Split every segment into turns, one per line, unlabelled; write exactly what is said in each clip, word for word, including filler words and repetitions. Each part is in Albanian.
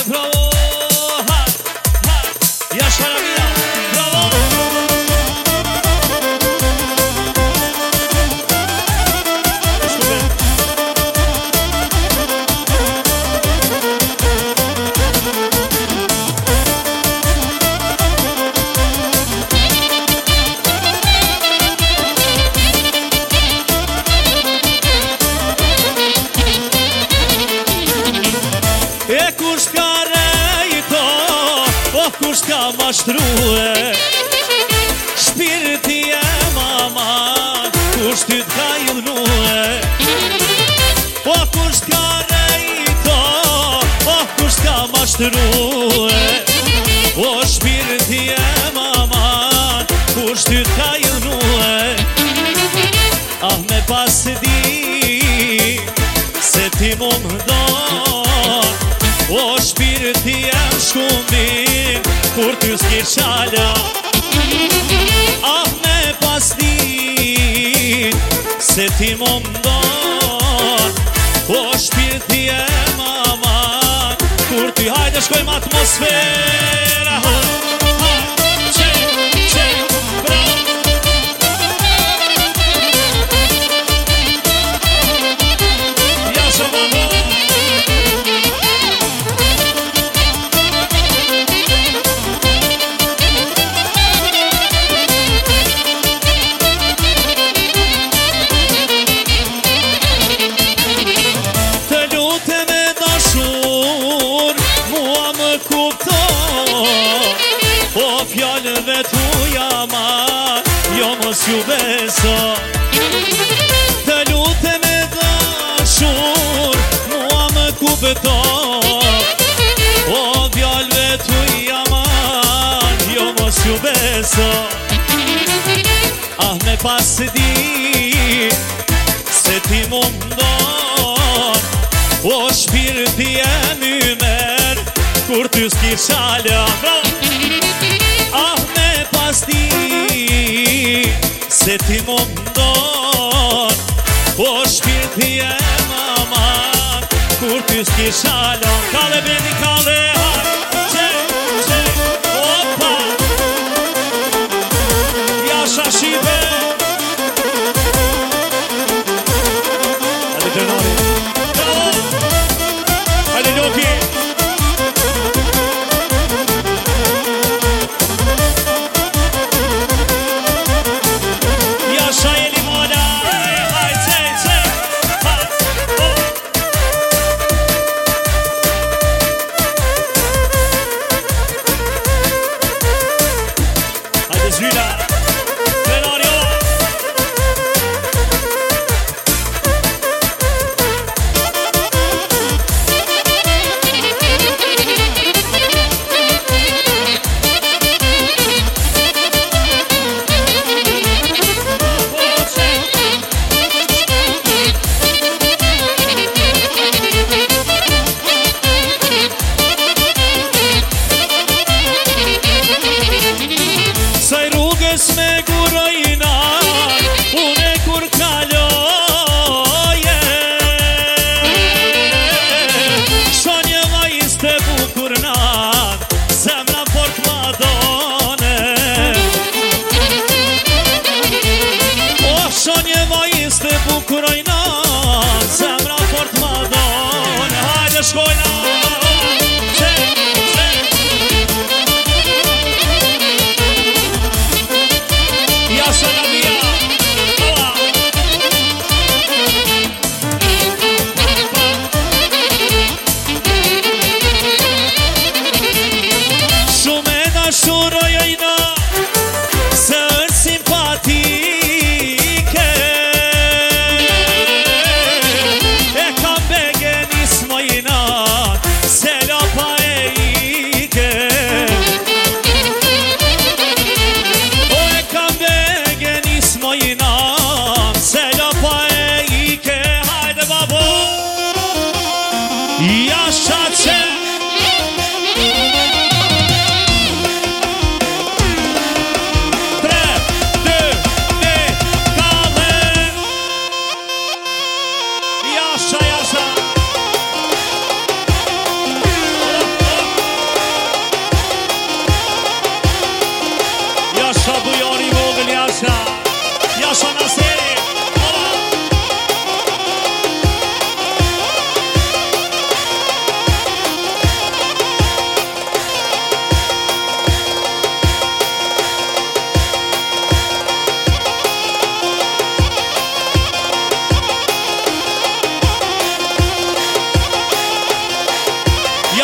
bravo. Hai, hai. Yaşa la vida. Bravo. Kush ka mashtrue shpirti e mama, kush ty t'ka ilnue. O kush ka rejto, o kush ka mashtrue, o shpirti e mama, kush ty t'ka ilnue. Ah me pas di se ti mu m'don, o shpirti e shkumbin kur ty s'ki shala. Ah me pas di se ti mu m'don, o shpirti e mama, kur ty hajde shkojmë atmosfera. Fjallëve tuja ma, jo mos ju beso. Të lutë me dashur, mua më kupto. O fjallëve tuja ma, jo mos ju beso. Ah me pas di se ti mu m'don, o shpirti e mymer, kur ty s'ki shala. Ah me pas di se ti mu m'don, o shpirti e mama, kur ty s'ki shala. Kale beni kale, haj, qe, qe, opa. Jasha shive. Hajde trenari. Bravo. Hajde Ljoki.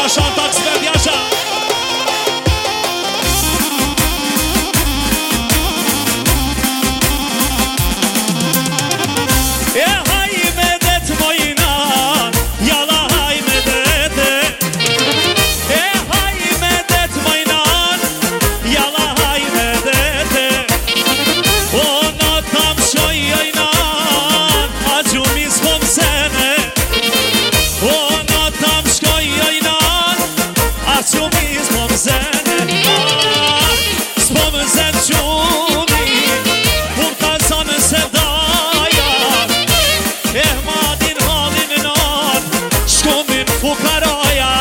așa, în taxi verde, așa. E hai medet moinan, yala hai medete. E hai medet moinan, yala hai medete. Ona tam shoyaynan, acumiz kom sene. Ona tam shoyaynan, acumiz kom sene. Spomzen çuni, vurtazan sevdaya. Ehmadin halinan, şkomin fukaraya.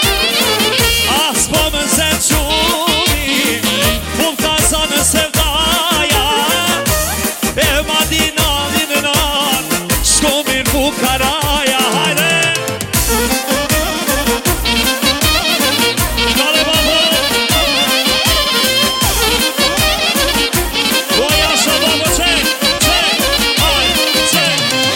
Spomzen çuni, vurtazan sevdaya. Ehmadin halinan, şkomin fukaraya. Haydi. Kale babo. O yaşa babo, çek, çek, haydi, çek.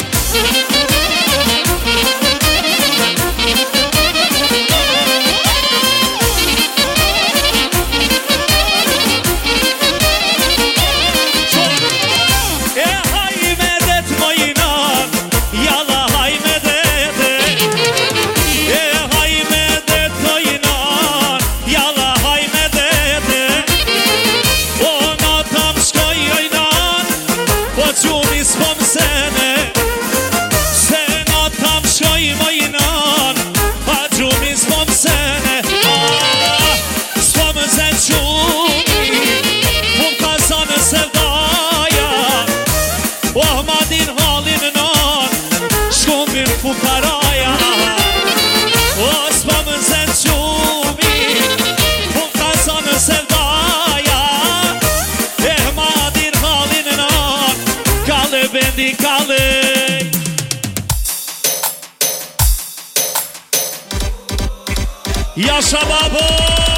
E hay medet moinan, yala hay medete. E hay medet moinan, yala hay medete. Ona tam shkojojnan, po qumi s'pom sene. Sena tam shkoj mojnan, pa qumi s'pom sene. S'pom zen qumi, pun kazan sevdaya. Ahmadin halinan, shkomin fukaraya. S'pom zen qumi, pun kazan sevdaya. Ahmadin halinan, kalle bendi kalle. Yaşa babo.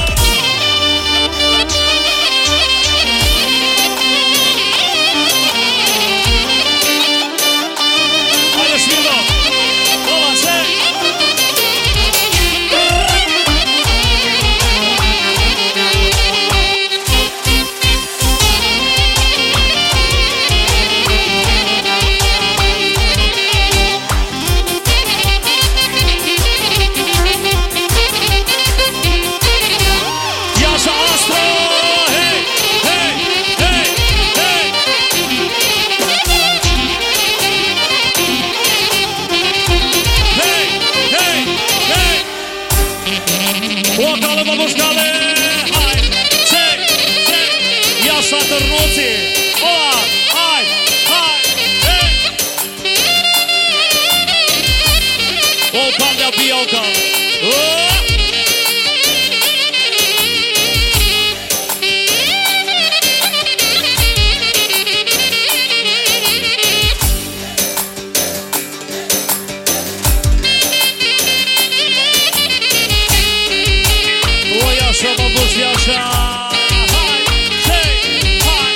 Haydi şimdi. Ola sen. Yaşa Astro. Hey, hey, hey, hey. Hey, hey, hey. O kale babuš kale. Haj, ček, ček. Yaşa Trnuci. Ola, haj, haj, hey. O pavlja bijelka. O. O yaşa babuş yaşa. Hay, hey, hay.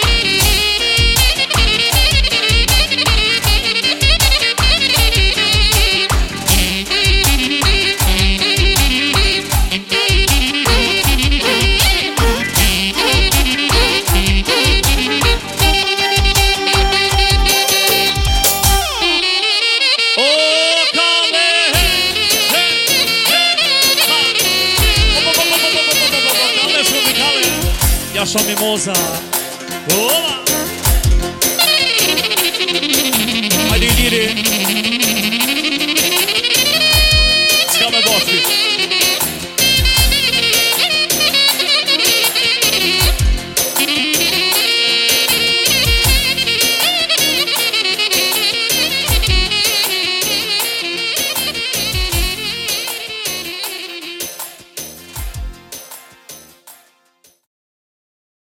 O kale, hey, hey, hey, hay. Kale šumi, kale. Yaşa mimoza. Ola. Haydi ileri. Skame botvi.